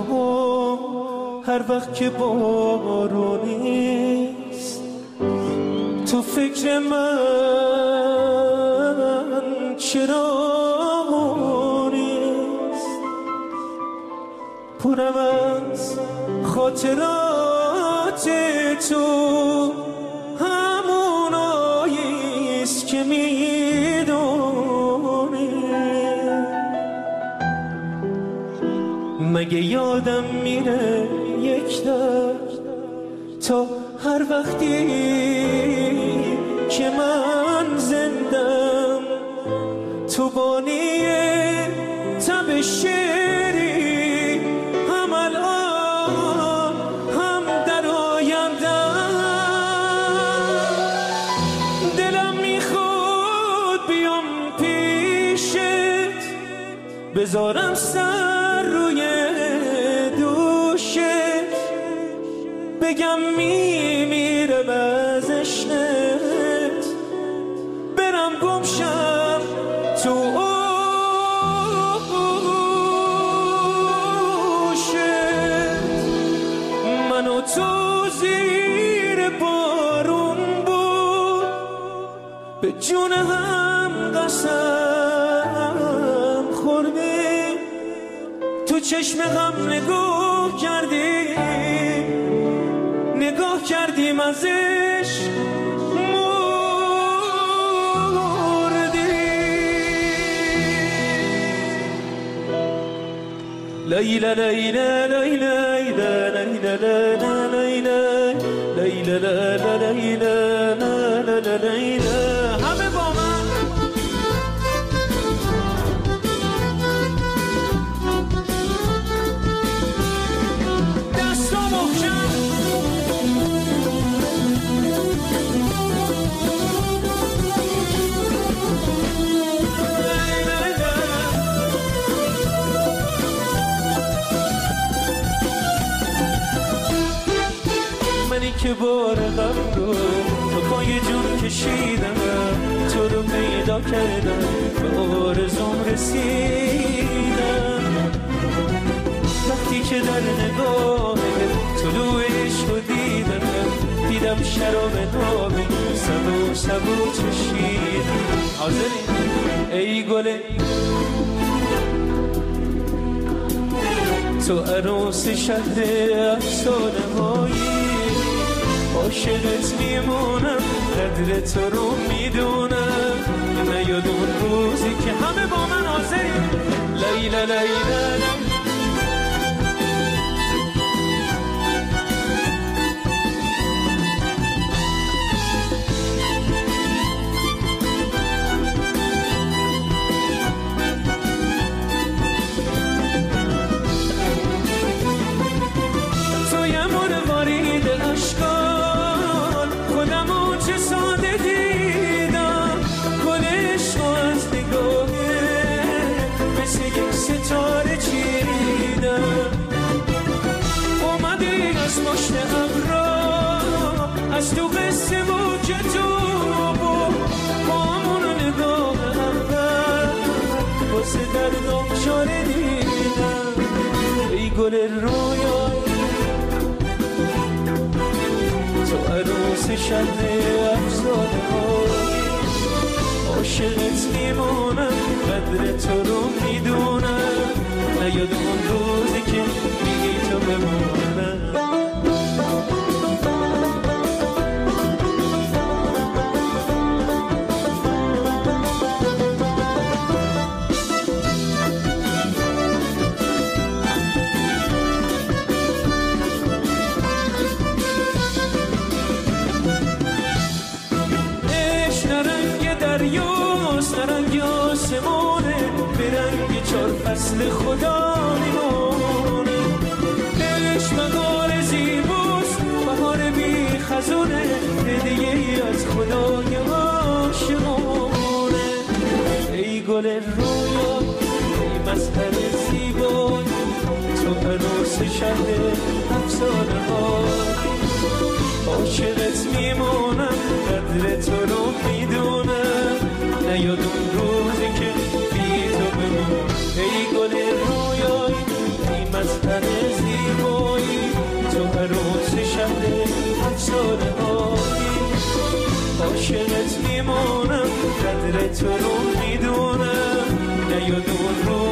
هر وقت که بارونیست تو فکر من چرا نیست؟ پرم از خاطرات تو هموناییست که میدونی. مگه یادم میره یک درد تا هر وقتی که من زندم تو بانی تب شیری هم الان هم در آیندم. دلم میخواد بیام پیشت بذارم سر روی دوشت بگم میمیرم از عشقت برم گمشم تو آغوشت. من و تو زیر بارون بود به جون هم قسم خوردیم تو چشم غم نگاه کردیم از عشق لیلا لیلا لیلا لیلا لیلا لیلا لیلا. همه با من دستا محکم. منی که بار غم رو تو پای جون کشیدم تو رو پیدا کردم به آرزوم رسیدم. وقتی که در نگاه طلوع عشق رو دیدم شراب نابی سبو سبو چشیدم. حاضری ای گل تو عروس شهر افسانه هایی عاشقت میمونم قدر تو رو میدونم. نیاد اون روزی که همه با من حاضریم لیلا لیلا از تو قصه و کتاب و همون نگاه اول واسه دردم چاره دیدم. ای گل رویای تو عروس شهر افسانه های عاشقت میمونم قدر تو رو میدونم. نیاد اون روزی که میگی تو بمونم. فصل خدا میمونه عشق مقار زیباست بهار بی خزونه هدیه ای از خدای عاشقونه. ای گل رویا ای مظهر زیبا تو عروس شهر افسانه ها عاشقت میمونم قدر تو رو میدونم. نیاد اون روزی که بی تو بمون ای گل رویای ای مظهر قدر تو رو میدونم، نیاد اون